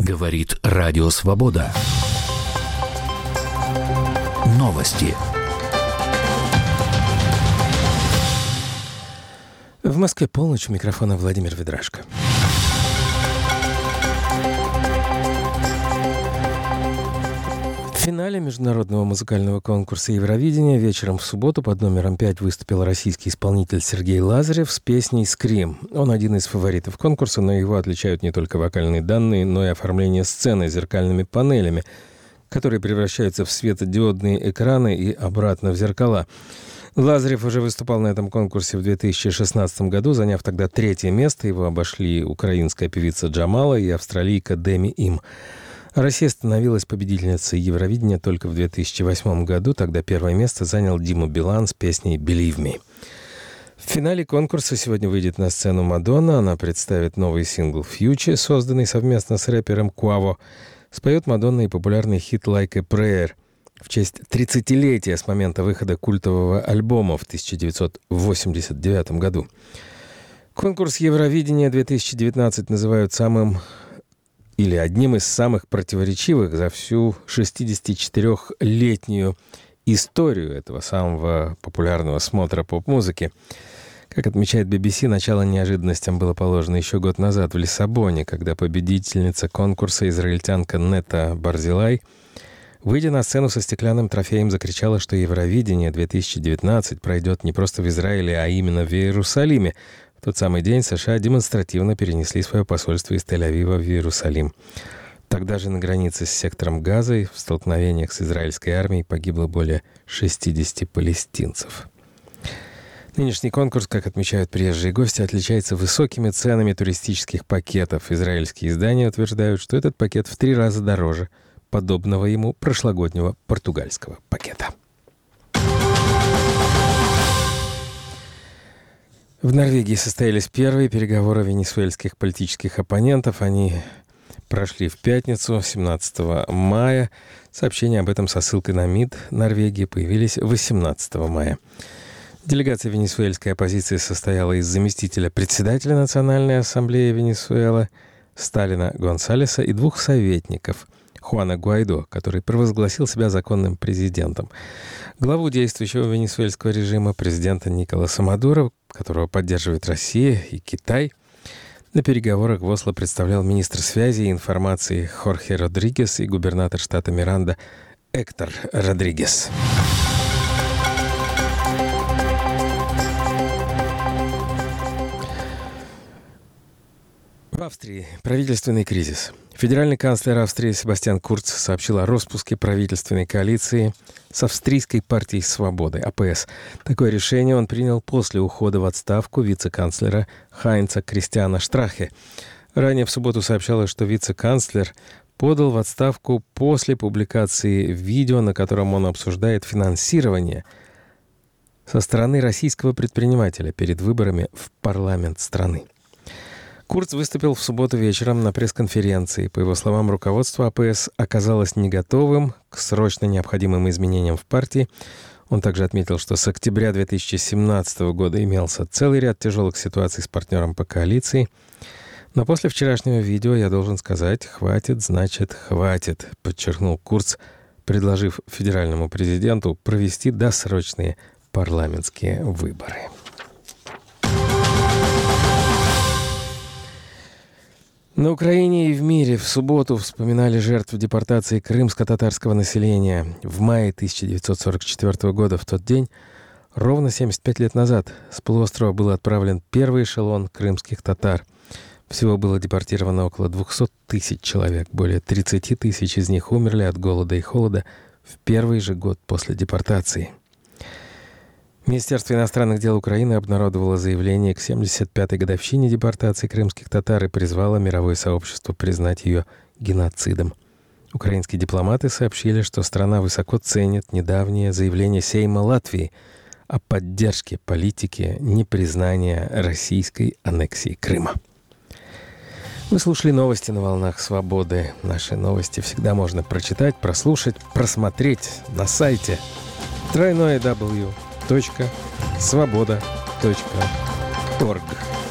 Говорит Радио Свобода. Новости. В Москве полночь, у микрофона Владимир Ведрашко. В финале международного музыкального конкурса Евровидения вечером в субботу под номером 5 выступил российский исполнитель Сергей Лазарев с песней «Скрим». Он один из фаворитов конкурса, но его отличают не только вокальные данные, но и оформление сцены зеркальными панелями, которые превращаются в светодиодные экраны и обратно в зеркала. Лазарев уже выступал на этом конкурсе в 2016 году, заняв тогда 3-е место. Его обошли украинская певица Джамала и австралийка Деми Им. Россия становилась победительницей Евровидения только в 2008 году. Тогда 1-е место занял Дима Билан с песней «Believe Me». В финале конкурса сегодня выйдет на сцену Мадонна. Она представит новый сингл «Future», созданный совместно с рэпером Quavo. Споет Мадонна и популярный хит «Like a Prayer» в честь 30-летия с момента выхода культового альбома в 1989 году. Конкурс Евровидения 2019 называют одним из самых противоречивых за всю 64-летнюю историю этого самого популярного смотра поп-музыки. Как отмечает BBC, начало неожиданностям было положено еще год назад в Лиссабоне, когда победительница конкурса, израильтянка Нета Барзилай, выйдя на сцену со стеклянным трофеем, закричала, что Евровидение 2019 пройдет не просто в Израиле, а именно в Иерусалиме. В тот самый день США демонстративно перенесли свое посольство из Тель-Авива в Иерусалим. Тогда же на границе с сектором Газа в столкновениях с израильской армией погибло более 60 палестинцев. Нынешний конкурс, как отмечают приезжие гости, отличается высокими ценами туристических пакетов. Израильские издания утверждают, что этот пакет в 3 раза дороже подобного ему прошлогоднего португальского пакета. В Норвегии состоялись первые переговоры венесуэльских политических оппонентов. Они прошли в пятницу, 17 мая. Сообщения об этом со ссылкой на МИД Норвегии появились 18 мая. Делегация венесуэльской оппозиции состояла из заместителя председателя Национальной ассамблеи Венесуэлы Сталина Гонсалеса и 2 советников Хуана Гуайдо, который провозгласил себя законным президентом. Главу действующего венесуэльского режима, президента Николаса Мадуро, которого поддерживает Россия и Китай, на переговорах в Осло представлял министр связи и информации Хорхе Родригес и губернатор штата Миранда Эктор Родригес. В Австрии правительственный кризис. Федеральный канцлер Австрии Себастьян Курц сообщил о распуске правительственной коалиции с австрийской партией «Свободы» АПС. Такое решение он принял после ухода в отставку вице-канцлера Хайнца Кристиана Штрахе. Ранее в субботу сообщалось, что вице-канцлер подал в отставку после публикации видео, на котором он обсуждает финансирование со стороны российского предпринимателя перед выборами в парламент страны. Курц выступил в субботу вечером на пресс-конференции. По его словам, руководство АПС оказалось не готовым к срочно необходимым изменениям в партии. Он также отметил, что с октября 2017 года имелся целый ряд тяжелых ситуаций с партнером по коалиции. Но после вчерашнего видео я должен сказать: «Хватит, значит, хватит», подчеркнул Курц, предложив федеральному президенту провести досрочные парламентские выборы. На Украине и в мире в субботу вспоминали жертв депортации крымско-татарского населения. В мае 1944 года, в тот день, ровно 75 лет назад, с полуострова был отправлен первый эшелон крымских татар. Всего было депортировано около 200 тысяч человек. Более 30 тысяч из них умерли от голода и холода в первый же год после депортации. Министерство иностранных дел Украины обнародовало заявление к 75-й годовщине депортации крымских татар и призвало мировое сообщество признать ее геноцидом. Украинские дипломаты сообщили, что страна высоко ценит недавнее заявление Сейма Латвии о поддержке политики непризнания российской аннексии Крыма. Вы слушали новости на волнах Свободы. Наши новости всегда можно прочитать, прослушать, просмотреть на сайте www.svoboda.org.